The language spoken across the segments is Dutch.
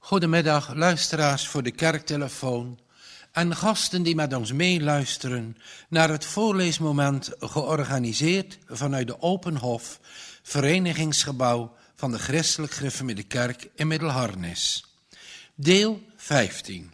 Goedemiddag, luisteraars voor de kerktelefoon en gasten die met ons meeluisteren naar het voorleesmoment georganiseerd vanuit de Openhof, verenigingsgebouw van de Christelijk Gereformeerde Kerk in Middelharnis. Deel 15.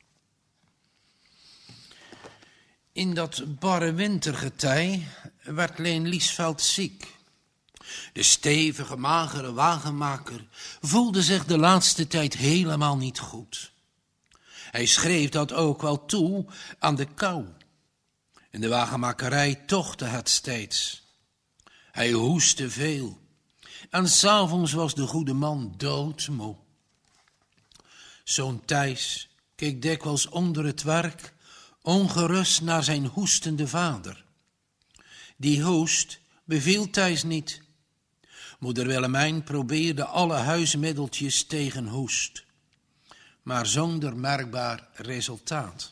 In dat barre wintergetij werd Leen Liesveld ziek. De stevige, magere wagenmaker voelde zich de laatste tijd helemaal niet goed. Hij schreef dat ook wel toe aan de kou. In de wagenmakerij tochtte het steeds. Hij hoestte veel. En 's avonds was de goede man doodmoe. Zoon Thijs keek dikwijls onder het werk, ongerust naar zijn hoestende vader. Die hoest beviel Thijs niet. Moeder Willemijn probeerde alle huismiddeltjes tegen hoest, maar zonder merkbaar resultaat.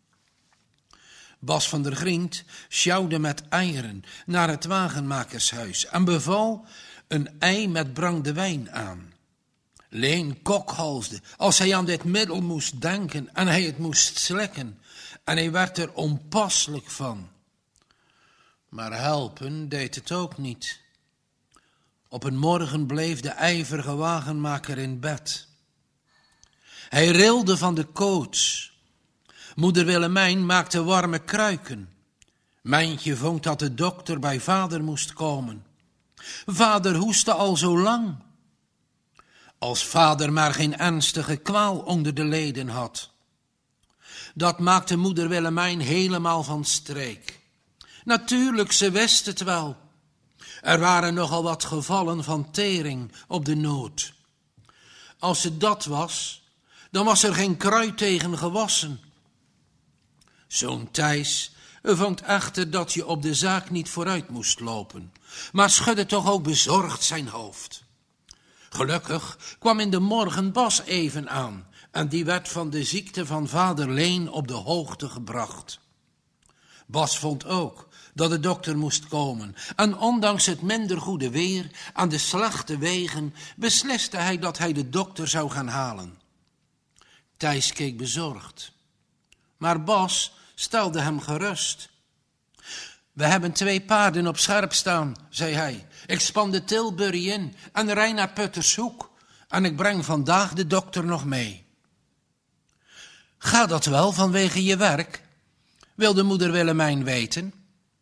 Bas van der Griend sjouwde met eieren naar het wagenmakershuis en beval een ei met brandewijn aan. Leen kokhalsde als hij aan dit middel moest denken en hij het moest slikken en hij werd er onpasselijk van. Maar helpen deed het ook niet. Op een morgen bleef de ijverige wagenmaker in bed. Hij rilde van de koorts. Moeder Willemijn maakte warme kruiken. Mijntje vond dat de dokter bij vader moest komen. Vader hoestte al zo lang. Als vader maar geen ernstige kwaal onder de leden had. Dat maakte moeder Willemijn helemaal van streek. Natuurlijk, ze wist het wel. Er waren nogal wat gevallen van tering op de nood. Als het dat was, dan was er geen kruid tegen gewassen. Zoon Thijs vond echter dat je op de zaak niet vooruit moest lopen, maar schudde toch ook bezorgd zijn hoofd. Gelukkig kwam in de morgen Bas even aan en die werd van de ziekte van vader Leen op de hoogte gebracht. Bas vond ook dat de dokter moest komen en ondanks het minder goede weer aan de slechte wegen besliste hij dat hij de dokter zou gaan halen. Thijs keek bezorgd, maar Bas stelde hem gerust. We hebben 2 paarden op scherp staan, zei hij. Ik span de Tilbury in en rij naar Puttershoek en ik breng vandaag de dokter nog mee. Gaat dat wel vanwege je werk? Wilde moeder Willemijn weten.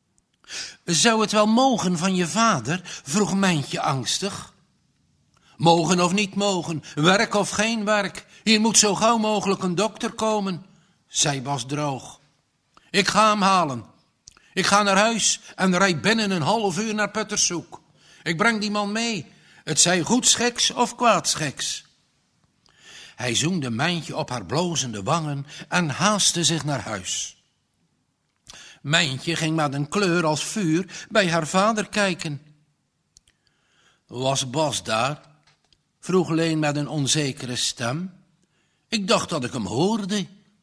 Zou het wel mogen van je vader? Vroeg Mijntje angstig. Mogen of niet mogen, werk of geen werk, hier moet zo gauw mogelijk een dokter komen, zei Bas droog. Ik ga hem halen. Ik ga naar huis en rijd binnen een half uur naar Puttershoek. Ik breng die man mee, het zij goedschiks of kwaadschiks. Hij zoende Mijntje op haar blozende wangen en haastte zich naar huis. Mijntje ging met een kleur als vuur bij haar vader kijken. Was Bas daar? Vroeg Leen met een onzekere stem. Ik dacht dat ik hem hoorde.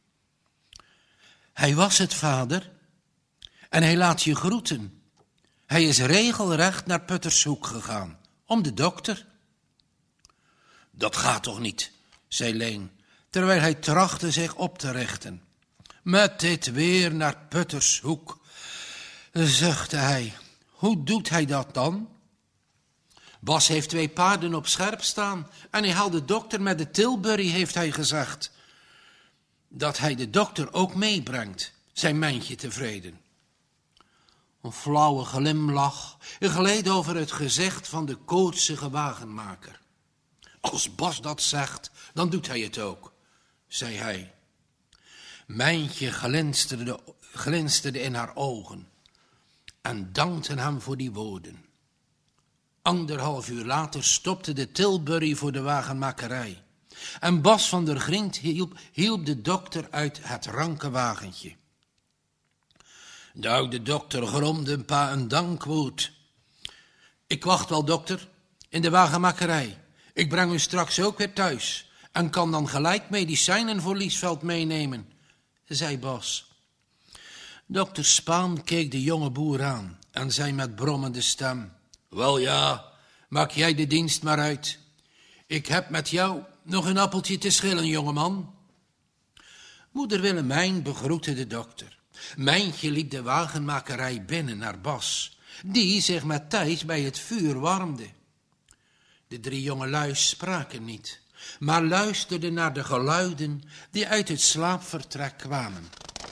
Hij was het, vader. En hij laat je groeten. Hij is regelrecht naar Puttershoek gegaan, om de dokter. Dat gaat toch niet, zei Leen, terwijl hij trachtte zich op te richten. Met dit weer naar Puttershoek, zuchtte hij. Hoe doet hij dat dan? Bas heeft 2 paarden op scherp staan en hij haalt de dokter met de Tilbury, heeft hij gezegd. Dat hij de dokter ook meebrengt, zei Mijntje tevreden. Een flauwe glimlach gleed over het gezicht van de koortsige wagenmaker. Als Bas dat zegt, dan doet hij het ook, zei hij. Mijntje glinsterde in haar ogen en dankte hem voor die woorden. 1,5 uur later stopte de Tilbury voor de wagenmakerij en Bas van der Griend hielp de dokter uit het ranke wagentje. De oude dokter gromde een dankwoord. Ik wacht wel, dokter, in de wagenmakerij. Ik breng u straks ook weer thuis en kan dan gelijk medicijnen voor Liesveld meenemen, zei Bas. Dokter Spaan keek de jonge boer aan en zei met brommende stem: Wel ja, maak jij de dienst maar uit. Ik heb met jou nog een appeltje te schillen, jongeman? Moeder Willemijn begroette de dokter. Mijntje liep de wagenmakerij binnen naar Bas, die zich met Thijs bij het vuur warmde. De 3 jongelui spraken niet, maar luisterden naar de geluiden die uit het slaapvertrek kwamen.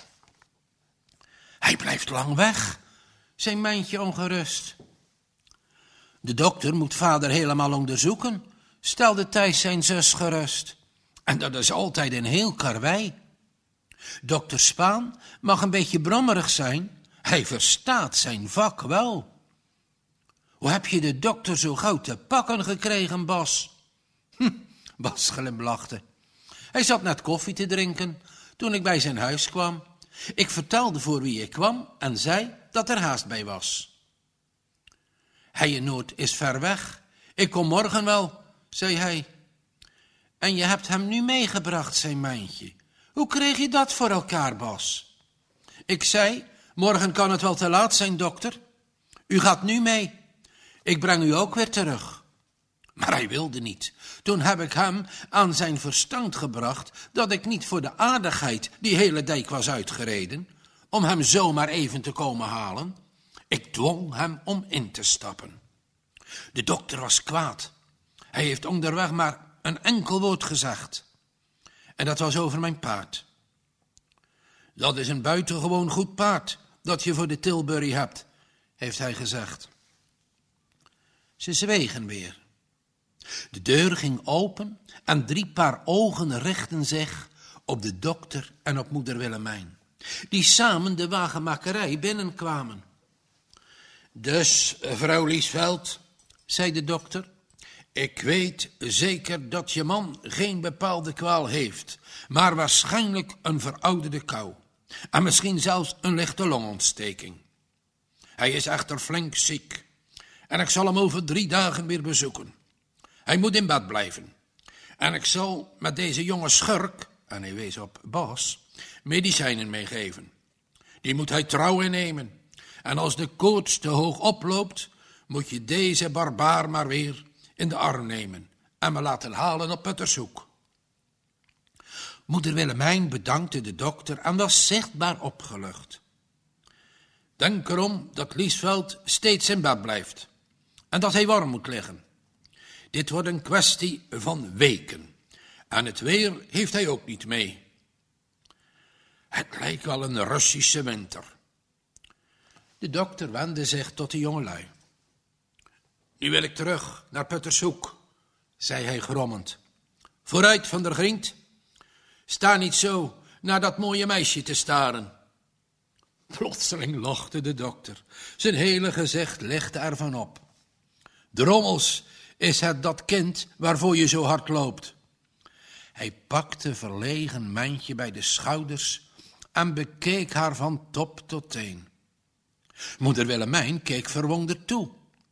Hij blijft lang weg, zei Mijntje ongerust. De dokter moet vader helemaal onderzoeken, stelde Thijs zijn zus gerust. En dat is altijd een heel karwei. Dokter Spaan mag een beetje brommerig zijn, hij verstaat zijn vak wel. Hoe heb je de dokter zo gauw te pakken gekregen, Bas? Bas glimlachte. Hij zat net koffie te drinken toen ik bij zijn huis kwam. Ik vertelde voor wie ik kwam en zei dat er haast bij was. Heijenoord is ver weg. Ik kom morgen wel, zei hij. En je hebt hem nu meegebracht, zei Mijntje. Hoe kreeg je dat voor elkaar, Bas? Ik zei, morgen kan het wel te laat zijn, dokter. U gaat nu mee. Ik breng u ook weer terug. Maar hij wilde niet. Toen heb ik hem aan zijn verstand gebracht dat ik niet voor de aardigheid die hele dijk was uitgereden, om hem zomaar even te komen halen. Ik dwong hem om in te stappen. De dokter was kwaad. Hij heeft onderweg maar een enkel woord gezegd. En dat was over mijn paard. Dat is een buitengewoon goed paard dat je voor de Tilbury hebt, heeft hij gezegd. Ze zwegen weer. De deur ging open en 3 paar ogen richtten zich op de dokter en op moeder Willemijn, die samen de wagenmakerij binnenkwamen. Dus, vrouw Liesveld, zei de dokter, ik weet zeker dat je man geen bepaalde kwaal heeft, maar waarschijnlijk een verouderde kou en misschien zelfs een lichte longontsteking. Hij is echter flink ziek en ik zal hem over 3 dagen weer bezoeken. Hij moet in bed blijven. En ik zal met deze jonge schurk, en hij wees op Bas, medicijnen meegeven. Die moet hij trouw innemen. En als de koorts te hoog oploopt, moet je deze barbaar maar weer in de arm nemen en me laten halen op Puttershoek. Moeder Willemijn bedankte de dokter en was zichtbaar opgelucht. Denk erom dat Liesveld steeds in bed blijft en dat hij warm moet liggen. Dit wordt een kwestie van weken. En het weer heeft hij ook niet mee. Het lijkt wel een Russische winter. De dokter wendde zich tot de jongelui. Nu wil ik terug naar Puttershoek, zei hij grommend. Vooruit, Van der Griend. Sta niet zo naar dat mooie meisje te staren. Plotseling lachte de dokter. Zijn hele gezicht lichtte ervan op. Drommels, is het dat kind waarvoor je zo hard loopt? Hij pakte verlegen Mijntje bij de schouders en bekeek haar van top tot teen. Moeder Willemijn keek verwonderd toe.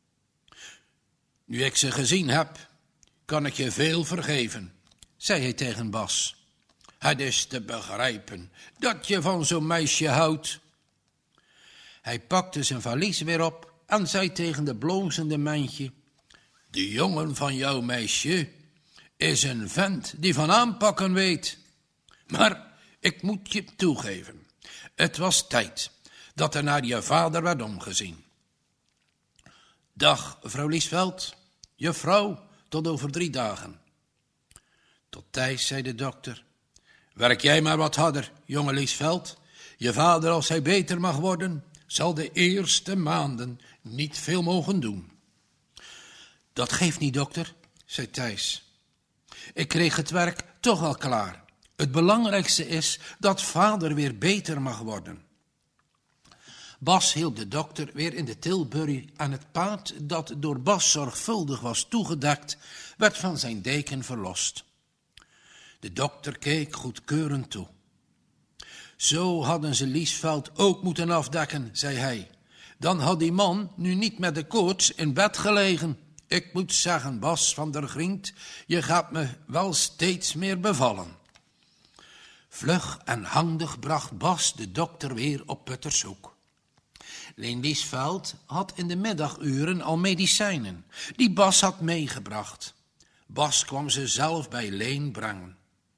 Nu ik ze gezien heb, kan ik je veel vergeven, zei hij tegen Bas. Het is te begrijpen dat je van zo'n meisje houdt. Hij pakte zijn valies weer op en zei tegen de blozende Mijntje: de jongen van jouw meisje is een vent die van aanpakken weet. Maar ik moet je toegeven, het was tijd dat er naar je vader werd omgezien. Dag, vrouw Liesveld, juffrouw, tot over 3 dagen. Tot Thijs zei de dokter: werk jij maar wat harder, jonge Liesveld. Je vader, als hij beter mag worden, zal de eerste maanden niet veel mogen doen. Dat geeft niet, dokter, zei Thijs. Ik kreeg het werk toch wel klaar. Het belangrijkste is dat vader weer beter mag worden. Bas hielp de dokter weer in de Tilbury en het paard, dat door Bas zorgvuldig was toegedekt, werd van zijn deken verlost. De dokter keek goedkeurend toe. Zo hadden ze Liesveld ook moeten afdekken, zei hij. Dan had die man nu niet met de koorts in bed gelegen. Ik moet zeggen, Bas van der Griend, je gaat me wel steeds meer bevallen. Vlug en handig bracht Bas de dokter weer op Puttershoek. Leen Liesveld had in de middaguren al medicijnen die Bas had meegebracht. Bas kwam ze zelf bij Leen brengen.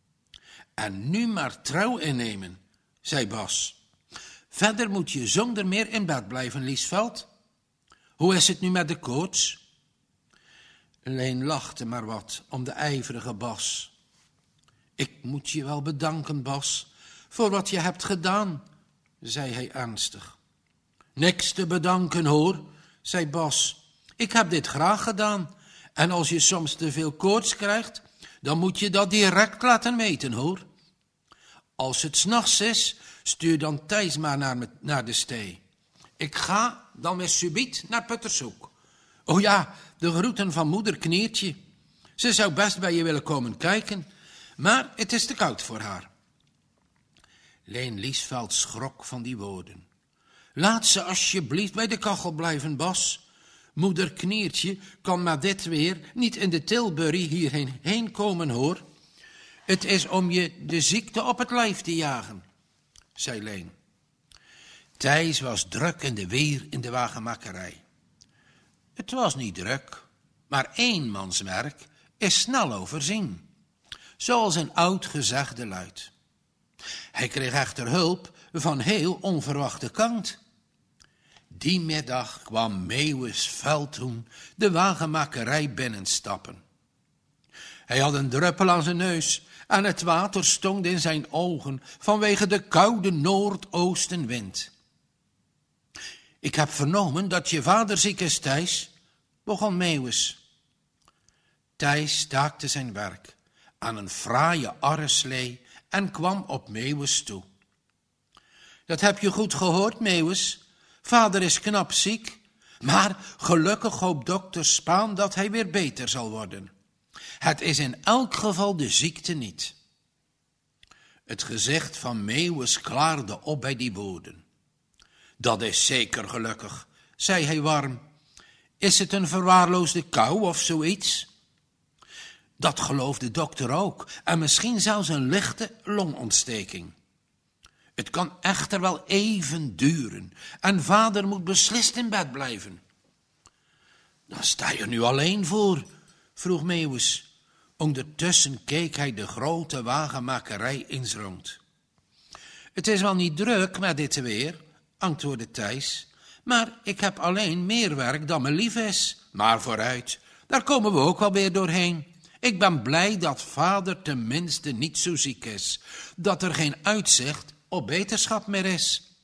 En nu maar trouw innemen, zei Bas. Verder moet je zonder meer in bed blijven, Liesveld. Hoe is het nu met de koorts? Leen lachte maar wat om de ijverige Bas. Ik moet je wel bedanken, Bas, voor wat je hebt gedaan, zei hij ernstig. Niks te bedanken, hoor, zei Bas. Ik heb dit graag gedaan. En als je soms te veel koorts krijgt, dan moet je dat direct laten weten, hoor. Als het 's nachts is, stuur dan Thijs maar naar de stee. Ik ga dan weer subiet naar Puttershoek. Oh ja, de groeten van moeder Kniertje. Ze zou best bij je willen komen kijken, maar het is te koud voor haar. Leen Liesveld schrok van die woorden. Laat ze alsjeblieft bij de kachel blijven, Bas. Moeder Kniertje kan met dit weer niet in de Tilbury hierheen komen, hoor. Het is om je de ziekte op het lijf te jagen, zei Leen. Thijs was druk in de weer in de wagenmakkerij. Het was niet druk, maar eenmanswerk is snel overzien, zoals een oud gezegde luidt. Hij kreeg echter hulp van heel onverwachte kant. Die middag kwam Meeuwis Veldhoen de wagenmakkerij binnenstappen. Hij had een druppel aan zijn neus en het water stond in zijn ogen vanwege de koude noordoostenwind. Ik heb vernomen dat je vader ziek is, Thijs, begon Meeuwis. Thijs staakte zijn werk aan een fraaie arreslee en kwam op Meeuwis toe. Dat heb je goed gehoord, Meeuwis. Vader is knap ziek, maar gelukkig hoopt dokter Spaan dat hij weer beter zal worden. Het is in elk geval de ziekte niet. Het gezicht van Meeuwis klaarde op bij die woorden. Dat is zeker gelukkig, zei hij warm. Is het een verwaarloosde kou of zoiets? Dat gelooft de dokter ook, en misschien zelfs een lichte longontsteking. Het kan echter wel even duren en vader moet beslist in bed blijven. Dan sta je er nu alleen voor, vroeg Meeuwis. Ondertussen keek hij de grote wagenmakerij eens rond. Het is wel niet druk met dit weer, antwoordde Thijs, maar ik heb alleen meer werk dan me lief is. Maar vooruit, daar komen we ook wel weer doorheen. Ik ben blij dat vader tenminste niet zo ziek is, dat er geen uitzicht op beterschap meer is.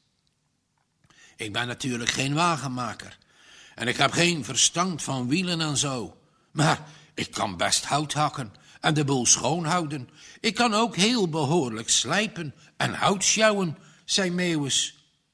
Ik ben natuurlijk geen wagenmaker en ik heb geen verstand van wielen en zo, maar ik kan best hout hakken en de boel schoonhouden. Ik kan ook heel behoorlijk slijpen en hout sjouwen, zei Meeuwis.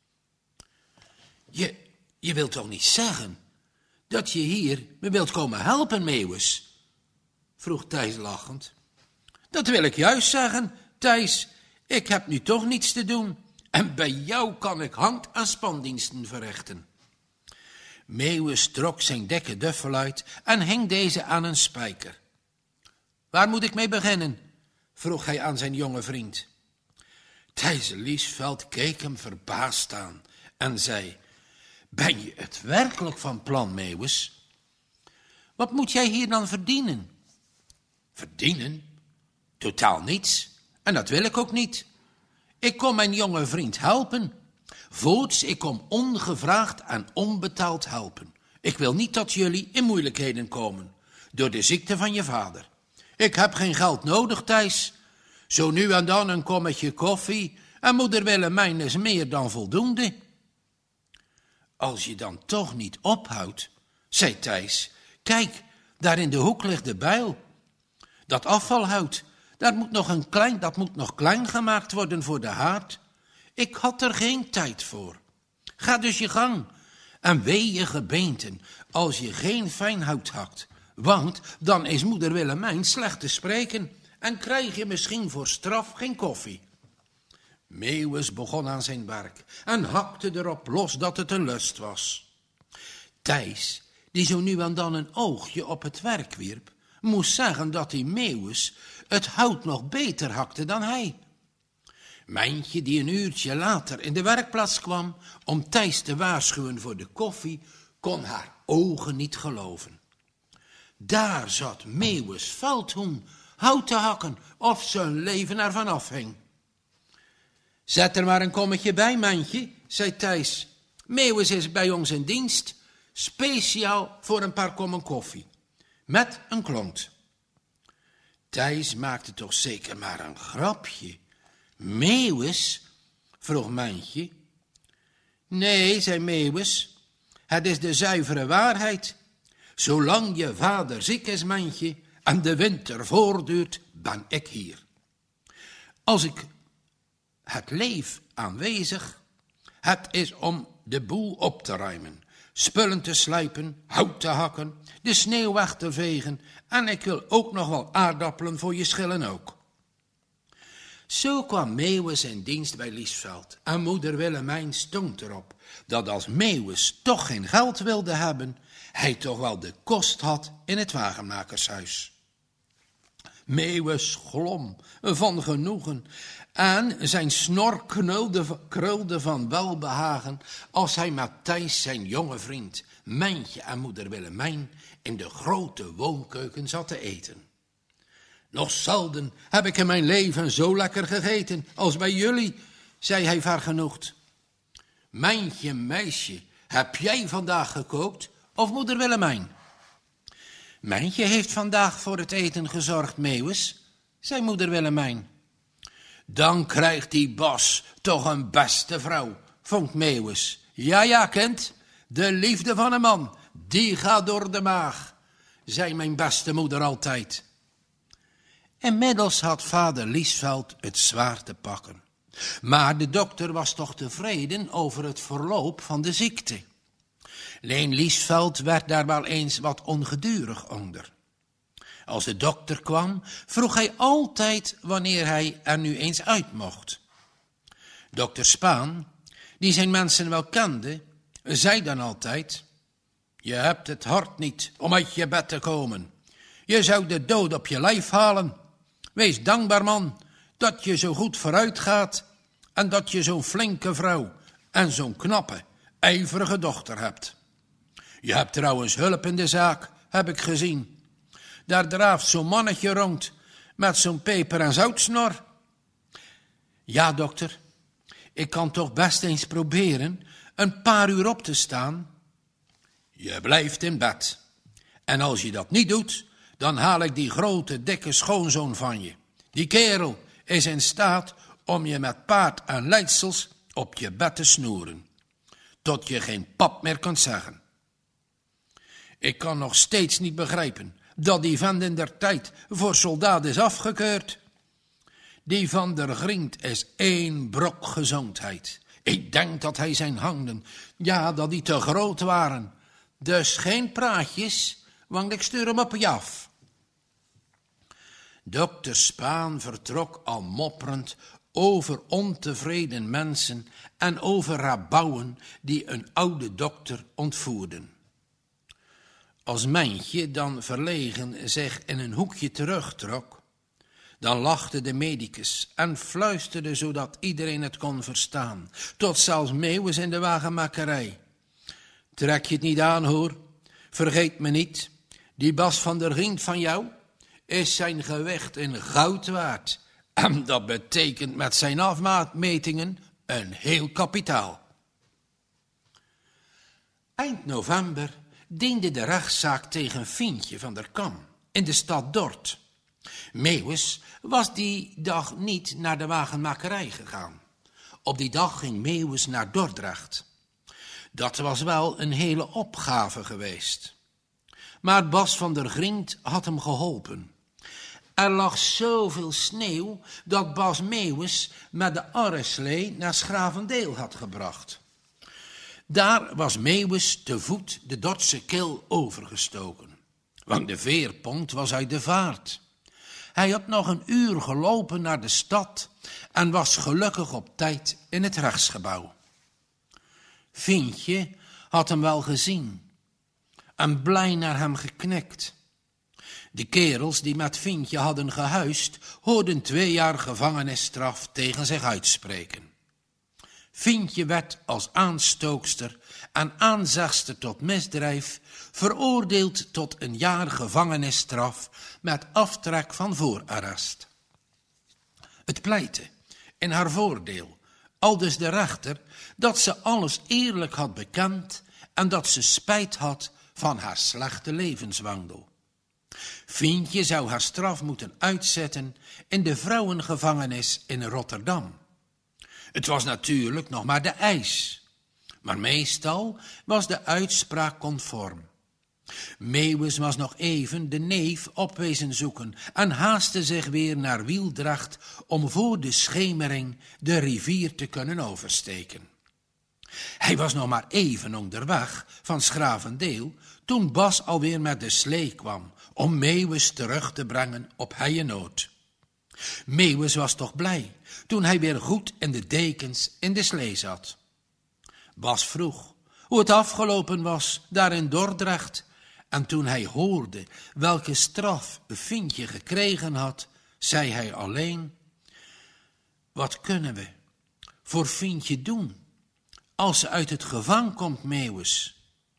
Je wilt toch niet zeggen dat je hier me wilt komen helpen, Meeuwis? Vroeg Thijs lachend. Dat wil ik juist zeggen, Thijs. Ik heb nu toch niets te doen en bij jou kan ik hand- en spandiensten verrichten. Meeuwis trok zijn dikke duffel uit en hing deze aan een spijker. Waar moet ik mee beginnen? Vroeg hij aan zijn jonge vriend. Thijs Liesveld keek hem verbaasd aan en zei: Ben je het werkelijk van plan, Meeuwis? Wat moet jij hier dan verdienen? Verdienen? Totaal niets. En dat wil ik ook niet. Ik kom mijn jonge vriend helpen. Voorts, ik kom ongevraagd en onbetaald helpen. Ik wil niet dat jullie in moeilijkheden komen door de ziekte van je vader. Ik heb geen geld nodig, Thijs. Zo nu en dan een kommetje koffie en moeder Willemijn is meer dan voldoende. Als je dan toch niet ophoudt, zei Thijs, kijk, daar in de hoek ligt de bijl. Dat afvalhout, dat moet nog klein gemaakt worden voor de haard. Ik had er geen tijd voor. Ga dus je gang en wee je gebeenten als je geen fijn hout hakt. Want dan is moeder Willemijn slecht te spreken en krijg je misschien voor straf geen koffie. Meeuwis begon aan zijn werk en hakte erop los dat het een lust was. Thijs, die zo nu en dan een oogje op het werk wierp, moest zeggen dat die Meeuwis het hout nog beter hakte dan hij. Mijntje, die een uurtje later in de werkplaats kwam om Thijs te waarschuwen voor de koffie, kon haar ogen niet geloven. Daar zat Meeuwis veldhoen hout te hakken of zijn leven ervan afhing. Zet er maar een kommetje bij, mandje, zei Thijs. Meeuwis is bij ons in dienst, speciaal voor een paar kommen koffie, met een klont. Thijs maakte toch zeker maar een grapje. Meeuwis? Vroeg mandje. Nee, zei Meeuwis, het is de zuivere waarheid. Zolang je vader ziek is, mandje, en de winter voortduurt, ben ik hier. Als ik het leef aanwezig, het is om de boel op te ruimen, spullen te slijpen, hout te hakken, de sneeuw weg te vegen en ik wil ook nog wel aardappelen voor je schillen ook. Zo kwam Meeuwis in dienst bij Liesveld en moeder Willemijn stond erop dat als Meeuwis toch geen geld wilde hebben, hij toch wel de kost had in het wagenmakershuis. Meeuwis glom van genoegen en zijn snor krulde van welbehagen als hij met Thijs, zijn jonge vriend, Mijntje en moeder Willemijn in de grote woonkeuken zat te eten. Nog zelden heb ik in mijn leven zo lekker gegeten als bij jullie, zei hij vergenoegd. Mijntje, meisje, heb jij vandaag gekookt of moeder Willemijn? Mijntje heeft vandaag voor het eten gezorgd, Meeuwis, zei moeder Willemijn. Dan krijgt die Bas toch een beste vrouw, vond Meeuwis. Ja, kind, de liefde van een man, die gaat door de maag, zei mijn beste moeder altijd. Inmiddels had vader Liesveld het zwaar te pakken. Maar de dokter was toch tevreden over het verloop van de ziekte. Leen Liesveld werd daar wel eens wat ongedurig onder. Als de dokter kwam, vroeg hij altijd wanneer hij er nu eens uit mocht. Dokter Spaan, die zijn mensen wel kende, zei dan altijd: je hebt het hart niet om uit je bed te komen. Je zou de dood op je lijf halen. Wees dankbaar, man, dat je zo goed vooruit gaat en dat je zo'n flinke vrouw en zo'n knappe, ijverige dochter hebt. Je hebt trouwens hulp in de zaak, heb ik gezien. Daar draaft zo'n mannetje rond met zo'n peper- en zoutsnor. Ja, dokter, ik kan toch best eens proberen een paar uur op te staan. Je blijft in bed. En als je dat niet doet, dan haal ik die grote, dikke schoonzoon van je. Die kerel is in staat om je met paard en leidsels op je bed te snoeren, tot je geen pap meer kunt zeggen. Ik kan nog steeds niet begrijpen dat die vent in der tijd voor soldaat is afgekeurd. Die van der Griend is één brok gezondheid. Ik denk dat hij zijn handen, ja, dat die te groot waren. Dus geen praatjes, want ik stuur hem op je af. Dokter Spaan vertrok al mopperend over ontevreden mensen en over rabouwen die een oude dokter ontvoerden. Als Mijntje dan verlegen zich in een hoekje terugtrok, dan lachte de medicus en fluisterde zodat iedereen het kon verstaan, tot zelfs Meeuwis in de wagenmakerij. Trek je het niet aan, hoor, vergeet me niet, die Bas van der Griend van jou is zijn gewicht in goud waard. En dat betekent met zijn afmetingen een heel kapitaal. Eind november diende de rechtszaak tegen Fientje van der Kam in de stad Dort. Meeuwis was die dag niet naar de wagenmakerij gegaan. Op die dag ging Meeuwis naar Dordrecht. Dat was wel een hele opgave geweest. Maar Bas van der Griend had hem geholpen. Er lag zoveel sneeuw dat Bas Meeuwis met de arreslee naar 's Gravendeel had gebracht. Daar was Meeuwis te voet de Dordtse kil overgestoken, want de veerpont was uit de vaart. Hij had nog een uur gelopen naar de stad en was gelukkig op tijd in het rechtsgebouw. Fientje had hem wel gezien en blij naar hem geknikt. De kerels die met Fientje hadden gehuisd, hoorden 2 jaar gevangenisstraf tegen zich uitspreken. Fientje werd als aanstookster en aanzegster tot misdrijf veroordeeld tot een jaar gevangenisstraf met aftrek van voorarrest. Het pleitte in haar voordeel, aldus de rechter, dat ze alles eerlijk had bekend en dat ze spijt had van haar slechte levenswandel. Fientje zou haar straf moeten uitzetten in de vrouwengevangenis in Rotterdam. Het was natuurlijk nog maar de eis, maar meestal was de uitspraak conform. Meeuwis was nog even de neef op wezen zoeken en haastte zich weer naar Wieldracht om voor de schemering de rivier te kunnen oversteken. Hij was nog maar even onderweg van 's Gravendeel toen Bas alweer met de slee kwam om Meeuwis terug te brengen op heienood. Meeuwis was toch blij toen hij weer goed in de dekens in de slee zat. Bas vroeg hoe het afgelopen was daar in Dordrecht en toen hij hoorde welke straf Fientje gekregen had, zei hij alleen: wat kunnen we voor Fientje doen als ze uit het gevang komt, Meeuwis?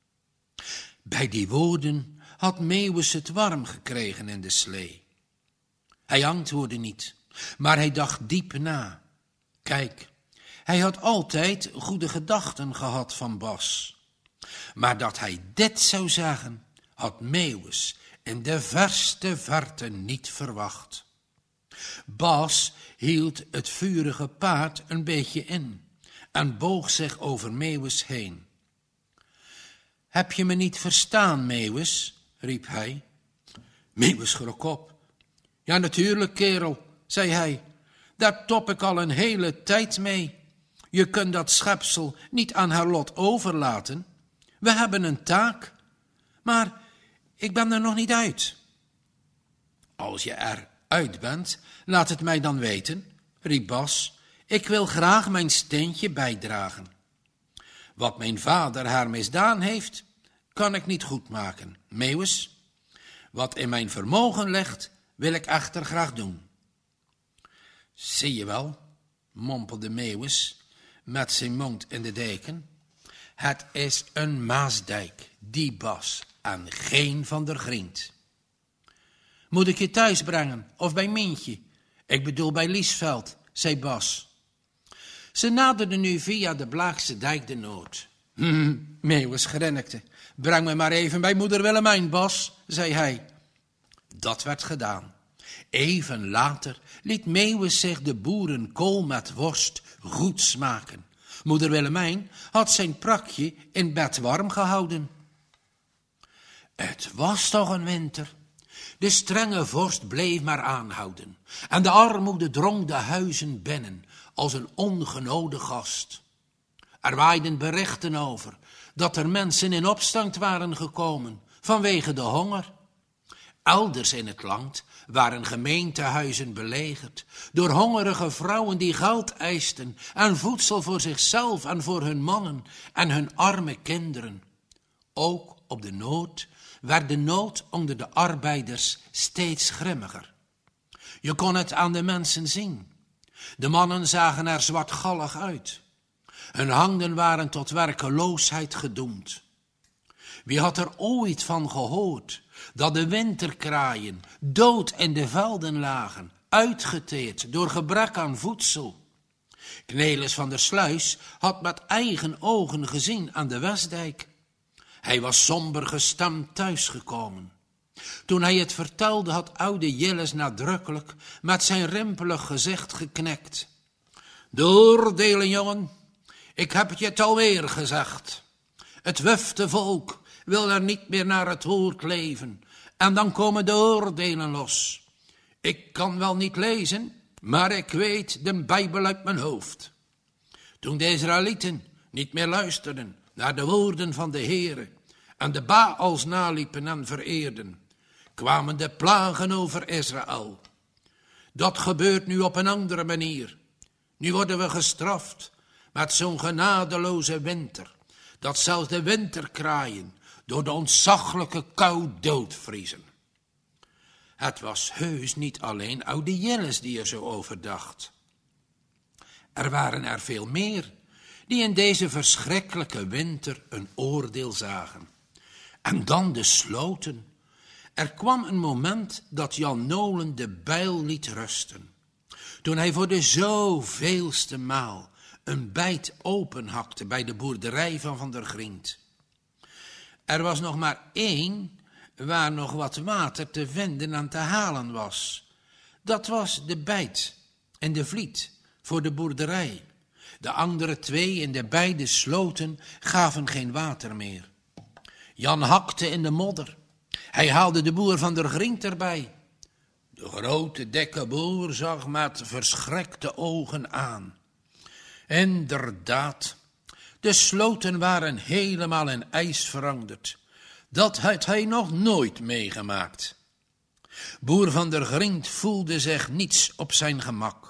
Bij die woorden had Meeuwis het warm gekregen in de slee. Hij antwoordde niet, maar hij dacht diep na. Kijk, hij had altijd goede gedachten gehad van Bas. Maar dat hij dit zou zeggen, had Meeuwis in de verste verte niet verwacht. Bas hield het vurige paard een beetje in en boog zich over Meeuwis heen. Heb je me niet verstaan, Meeuwis? Riep hij. Meeuwis schrok op. Ja, natuurlijk, kerel, zei hij. Daar top ik al een hele tijd mee. Je kunt dat schepsel niet aan haar lot overlaten. We hebben een taak. Maar ik ben er nog niet uit. Als je er uit bent, laat het mij dan weten, riep Bas. Ik wil graag mijn steentje bijdragen. Wat mijn vader haar misdaan heeft, kan ik niet goedmaken. Meeuwis, wat in mijn vermogen ligt, wil ik echter graag doen. Zie je wel, mompelde Meeuwis met zijn mond in de deken. Het is een Maasdijk, die Bas, en geen Van der Griend. Moet ik je thuis brengen, of bij Mientje? Ik bedoel bij Liesveld, zei Bas. Ze naderden nu via de Blaakse dijk de Noord. Meeuwis grinnikte. Breng me maar even bij moeder Willemijn, Bas, zei hij. Dat werd gedaan. Even later liet Meeuwis zich de boerenkool met worst goed smaken. Moeder Willemijn had zijn prakje in bed warm gehouden. Het was toch een winter. De strenge vorst bleef maar aanhouden en de armoede drong de huizen binnen als een ongenode gast. Er waaiden berichten over dat er mensen in opstand waren gekomen vanwege de honger. Elders in het land waren gemeentehuizen belegerd door hongerige vrouwen die geld eisten en voedsel voor zichzelf en voor hun mannen en hun arme kinderen. Ook op de Noord werd de nood onder de arbeiders steeds grimmiger. Je kon het aan de mensen zien. De mannen zagen er zwartgallig uit. Hun handen waren tot werkeloosheid gedoemd. Wie had er ooit van gehoord dat de winterkraaien dood in de velden lagen, uitgeteerd door gebrek aan voedsel? Cornelis van der Sluis had met eigen ogen gezien aan de Westdijk. Hij was somber gestemd thuisgekomen. Toen hij het vertelde had oude Jilles nadrukkelijk met zijn rimpelig gezicht geknikt. Doordelen, jongen, ik heb het je het alweer gezegd. Het wufte volk wil er niet meer naar het woord leven en dan komen de oordelen los. Ik kan wel niet lezen, maar ik weet de Bijbel uit mijn hoofd. Toen de Israëlieten niet meer luisterden naar de woorden van de Heere en de Baals naliepen en vereerden, kwamen de plagen over Israël. Dat gebeurt nu op een andere manier. Nu worden we gestraft met zo'n genadeloze winter, dat zelfs de winterkraaien door de ontzaglijke kou doodvriezen. Het was heus niet alleen oude Jilles die er zo over dacht. Er waren er veel meer die in deze verschrikkelijke winter een oordeel zagen. En dan de sloten. Er kwam een moment dat Jan Nolen de bijl liet rusten. Toen hij voor de zoveelste maal een bijt openhakte bij de boerderij van Van der Griend. Er was nog maar één waar nog wat water te vinden en te halen was. Dat was de bijt in de Vliet voor de boerderij. De andere twee in de beide sloten gaven geen water meer. Jan hakte in de modder. Hij haalde de boer Van der Griend erbij. De grote dikke boer zag met verschrikte ogen aan. Inderdaad, de sloten waren helemaal in ijs veranderd. Dat had hij nog nooit meegemaakt. Boer Van der Griend voelde zich niets op zijn gemak.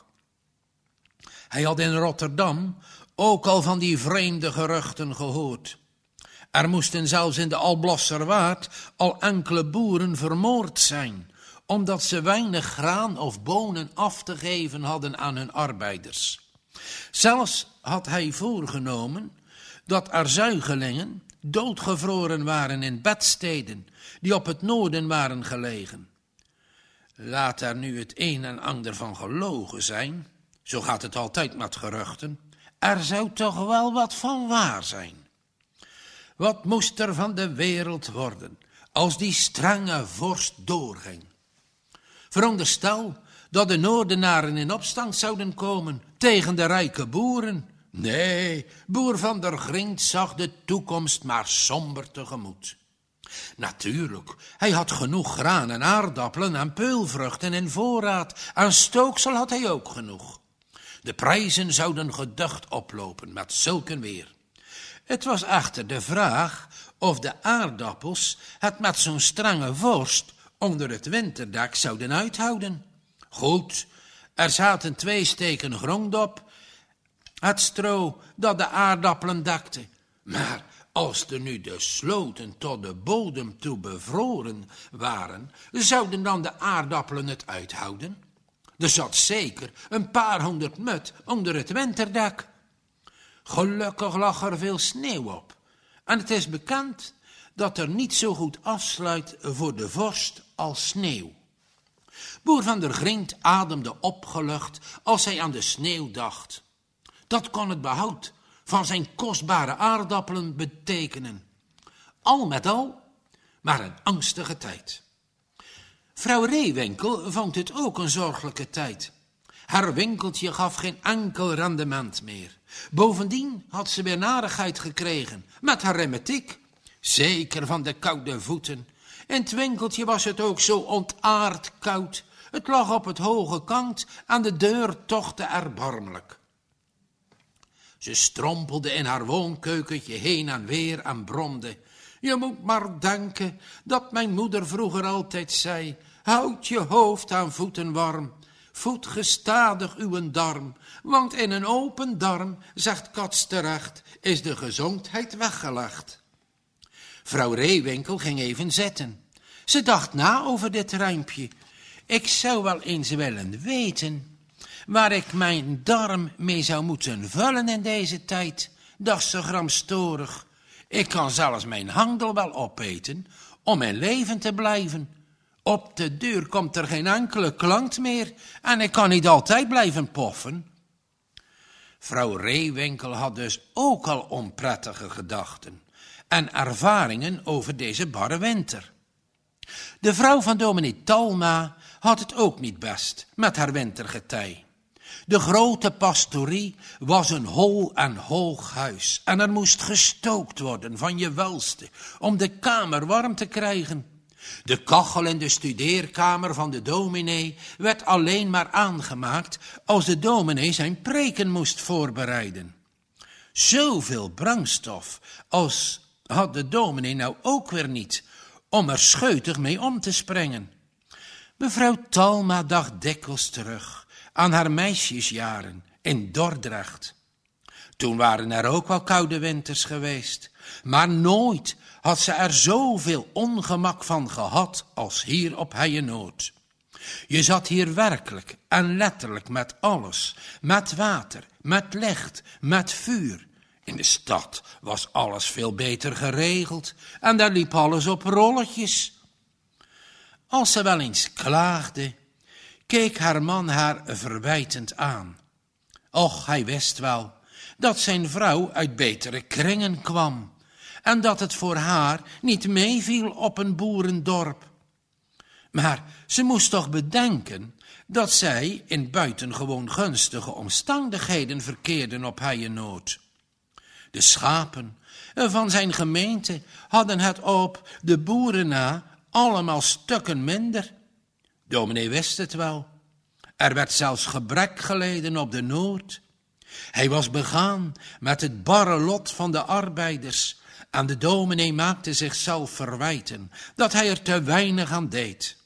Hij had in Rotterdam ook al van die vreemde geruchten gehoord. Er moesten zelfs in de Alblasserwaard al enkele boeren vermoord zijn, omdat ze weinig graan of bonen af te geven hadden aan hun arbeiders. Zelfs had hij voorgenomen dat er zuigelingen doodgevroren waren in bedsteden die op het noorden waren gelegen. Laat er nu het een en ander van gelogen zijn, zo gaat het altijd met geruchten, er zou toch wel wat van waar zijn. Wat moest er van de wereld worden als die strenge vorst doorging? Veronderstel dat de Noordenaren in opstand zouden komen tegen de rijke boeren. Nee, boer Van der Griend zag de toekomst maar somber tegemoet. Natuurlijk, hij had genoeg graan en aardappelen en peulvruchten in voorraad. Aan stooksel had hij ook genoeg. De prijzen zouden geducht oplopen met zulk weer. Het was echter de vraag of de aardappels het met zo'n strenge vorst onder het winterdak zouden uithouden. Goed, er zaten 2 steken grond op, het stro dat de aardappelen dekte. Maar als er nu de sloten tot de bodem toe bevroren waren, zouden dan de aardappelen het uithouden? Er zat zeker een paar 100 mut onder het winterdak. Gelukkig lag er veel sneeuw op. En het is bekend dat er niet zo goed afsluit voor de vorst als sneeuw. Boer Van der Griend ademde opgelucht als hij aan de sneeuw dacht. Dat kon het behoud van zijn kostbare aardappelen betekenen. Al met al, maar een angstige tijd. Vrouw Reewinkel vond het ook een zorgelijke tijd. Haar winkeltje gaf geen enkel rendement meer. Bovendien had ze weer narigheid gekregen met haar rheumatiek. Zeker van de koude voeten. In het winkeltje was het ook zo ontaard koud. Het lag op het hoge kant en de deur tochtte erbarmelijk. Ze strompelde in haar woonkeukentje heen en weer en bromde. Je moet maar denken dat mijn moeder vroeger altijd zei: houd je hoofd aan voeten warm. Voed gestadig uw darm, want in een open darm, zegt Cats terecht, is de gezondheid weggelegd. Vrouw Reewinkel ging even zitten. Ze dacht na over dit rijmpje. Ik zou wel eens willen weten waar ik mijn darm mee zou moeten vullen in deze tijd, dacht ze gramstorig. Ik kan zelfs mijn handel wel opeten om in leven te blijven. Op de deur komt er geen enkele klant meer en ik kan niet altijd blijven poffen. Vrouw Reewinkel had dus ook al onprettige gedachten en ervaringen over deze barre winter. De vrouw van dominee Talma had het ook niet best met haar wintergetij. De grote pastorie was een hol en hoog huis en er moest gestookt worden van je welste om de kamer warm te krijgen. De kachel in de studeerkamer van de dominee werd alleen maar aangemaakt als de dominee zijn preken moest voorbereiden. Zoveel brandstof als had de dominee nou ook weer niet om er scheutig mee om te springen. Mevrouw Talma dacht dikwijls terug aan haar meisjesjaren in Dordrecht. Toen waren er ook wel koude winters geweest, maar nooit had ze er zoveel ongemak van gehad als hier op Heienoord. Je zat hier werkelijk en letterlijk met alles, met water, met licht, met vuur In de stad was alles veel beter geregeld en daar liep alles op rolletjes. Als ze wel eens klaagde, keek haar man haar verwijtend aan. Och, hij wist wel dat zijn vrouw uit betere kringen kwam en dat het voor haar niet meeviel op een boerendorp. Maar ze moest toch bedenken dat zij in buitengewoon gunstige omstandigheden verkeerden op Heienoord. De schapen van zijn gemeente hadden het op de boeren na allemaal stukken minder. Dominee wist het wel. Er werd zelfs gebrek geleden op de Noord. Hij was begaan met het barre lot van de arbeiders en de dominee maakte zichzelf verwijten dat hij er te weinig aan deed.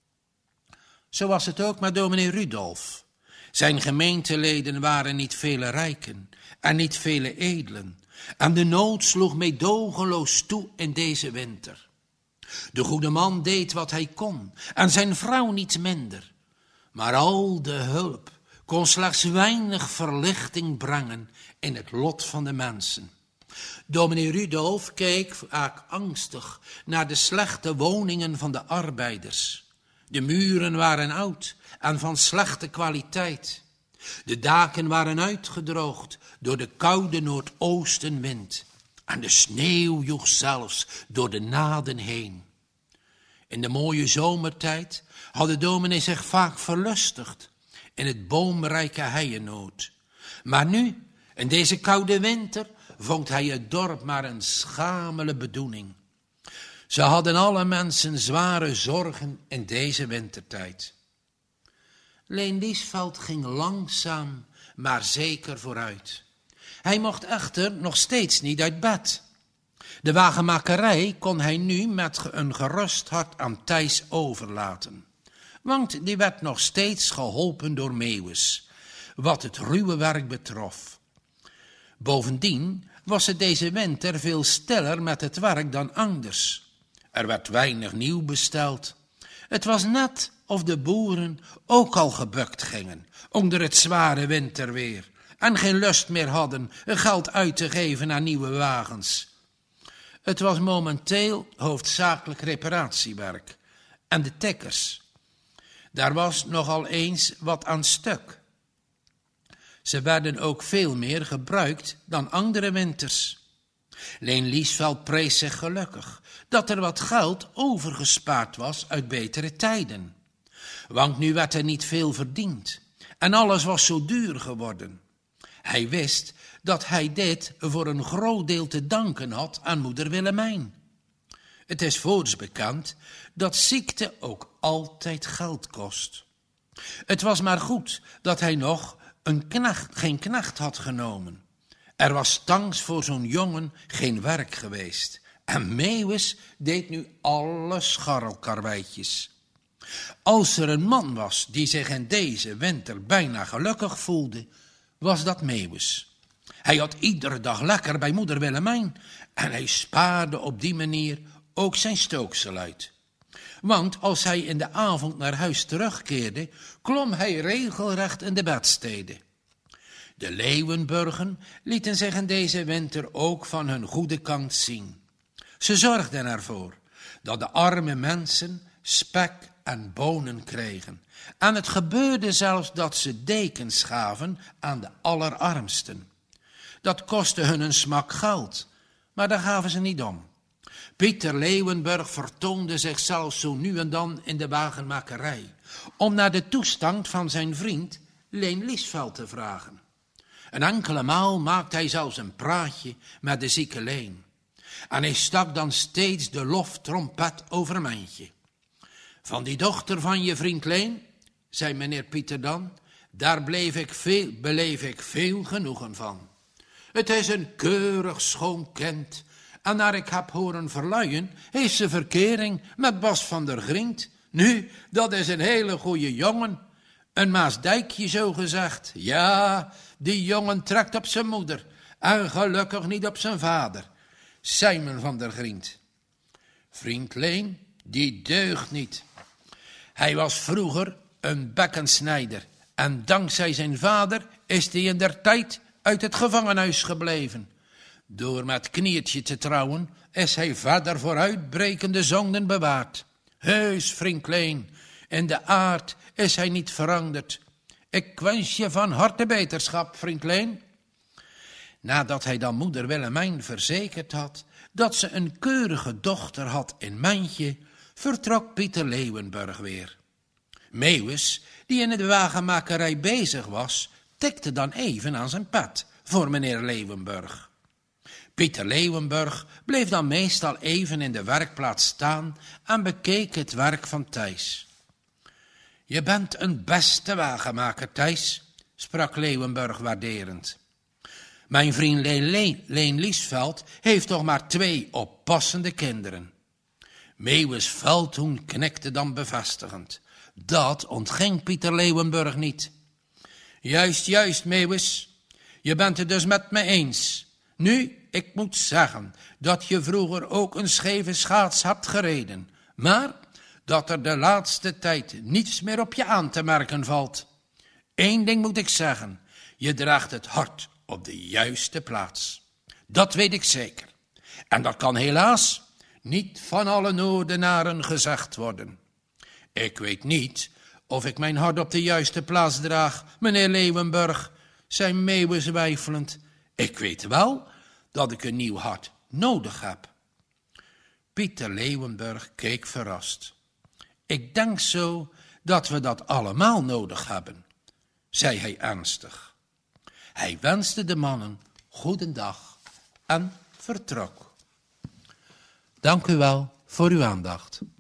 Zo was het ook met dominee Rudolf. Zijn gemeenteleden waren niet vele rijken en niet vele edelen. En de nood sloeg meedogenloos toe in deze winter. De goede man deed wat hij kon en zijn vrouw niet minder. Maar al de hulp kon slechts weinig verlichting brengen in het lot van de mensen. Dominee Rudolf keek vaak angstig naar de slechte woningen van de arbeiders. De muren waren oud en van slechte kwaliteit. De daken waren uitgedroogd door de koude noordoostenwind. En de sneeuw joeg zelfs door de naden heen. In de mooie zomertijd had de dominee zich vaak verlustigd in het boomrijke Heienoord. Maar nu, in deze koude winter, vond hij het dorp maar een schamele bedoeling. Ze hadden alle mensen zware zorgen in deze wintertijd. Leen Liesveld ging langzaam, maar zeker vooruit. Hij mocht echter nog steeds niet uit bed. De wagenmakerij kon hij nu met een gerust hart aan Thijs overlaten. Want die werd nog steeds geholpen door Meeuwis, wat het ruwe werk betrof. Bovendien was het deze winter veel stiller met het werk dan anders. Er werd weinig nieuw besteld. Het was net of de boeren ook al gebukt gingen onder het zware winterweer en geen lust meer hadden geld uit te geven aan nieuwe wagens. Het was momenteel hoofdzakelijk reparatiewerk en de tikkers. Daar was nogal eens wat aan stuk. Ze werden ook veel meer gebruikt dan andere winters. Leen Liesveld prees zich gelukkig dat er wat geld overgespaard was uit betere tijden. Want nu werd er niet veel verdiend en alles was zo duur geworden. Hij wist dat hij dit voor een groot deel te danken had aan moeder Willemijn. Het is voorts bekend dat ziekte ook altijd geld kost. Het was maar goed dat hij nog geen knecht had genomen. Er was thans voor zo'n jongen geen werk geweest. En Meeuwis deed nu alle scharrelkarweitjes. Als er een man was die zich in deze winter bijna gelukkig voelde, was dat Meeuwis. Hij had iedere dag lekker bij moeder Willemijn en hij spaarde op die manier ook zijn stooksel uit. Want als hij in de avond naar huis terugkeerde, klom hij regelrecht in de bedstede. De Leeuwenburgen lieten zich in deze winter ook van hun goede kant zien. Ze zorgden ervoor dat de arme mensen spek en bonen kregen. En het gebeurde zelfs dat ze dekens gaven aan de allerarmsten. Dat kostte hun een smak geld, maar daar gaven ze niet om. Pieter Leeuwenburg vertoonde zich zelfs zo nu en dan in de wagenmakerij, om naar de toestand van zijn vriend Leen Liesveld te vragen. Een enkele maal maakte hij zelfs een praatje met de zieke Leen. En hij stak dan steeds de loftrompet overmandje. Van die dochter van je vriend Leen, zei meneer Pieter dan, daar beleef ik veel genoegen van. Het is een keurig schoon kind. En naar ik heb horen verluien, heeft ze verkering met Bas van der Griend. Nu, dat is een hele goeie jongen. Een Maasdijkje zo gezegd. Ja, die jongen trekt op zijn moeder. En gelukkig niet op zijn vader. Simon van der Griend. Vriend Leen, die deugt niet. Hij was vroeger een bekkensnijder. En dankzij zijn vader is hij indertijd uit het gevangenhuis gebleven. Door met Kniertje te trouwen is hij verder vooruitbrekende zonden bewaard. Heus, vriend Leen, in de aard is hij niet veranderd. Ik wens je van harte beterschap, vriend Leen. Nadat hij dan moeder Willemijn verzekerd had dat ze een keurige dochter had in Mijntje, vertrok Pieter Leeuwenburg weer. Meeuwis, die in de wagenmakerij bezig was, tikte dan even aan zijn pet voor meneer Leeuwenburg. Pieter Leeuwenburg bleef dan meestal even in de werkplaats staan en bekeek het werk van Thijs. Je bent een beste wagenmaker, Thijs, sprak Leeuwenburg waarderend. Mijn vriend Leen Liesveld heeft toch maar 2 oppassende kinderen. Meeuwis Veldhoen knikte dan bevestigend. Dat ontging Pieter Leeuwenburg niet. Juist, Meeuwis. Je bent het dus met me eens. Nu, ik moet zeggen dat je vroeger ook een scheve schaats hebt gereden. Maar dat er de laatste tijd niets meer op je aan te merken valt. 1 ding moet ik zeggen. Je draagt het hart op de juiste plaats. Dat weet ik zeker. En dat kan helaas niet van alle Noordenaren gezegd worden. Ik weet niet of ik mijn hart op de juiste plaats draag, meneer Leeuwenburg, zei Meeuwis weifelend. Ik weet wel dat ik een nieuw hart nodig heb. Pieter Leeuwenburg keek verrast. Ik denk zo dat we dat allemaal nodig hebben, zei hij ernstig. Hij wenste de mannen goedendag en vertrok. Dank u wel voor uw aandacht.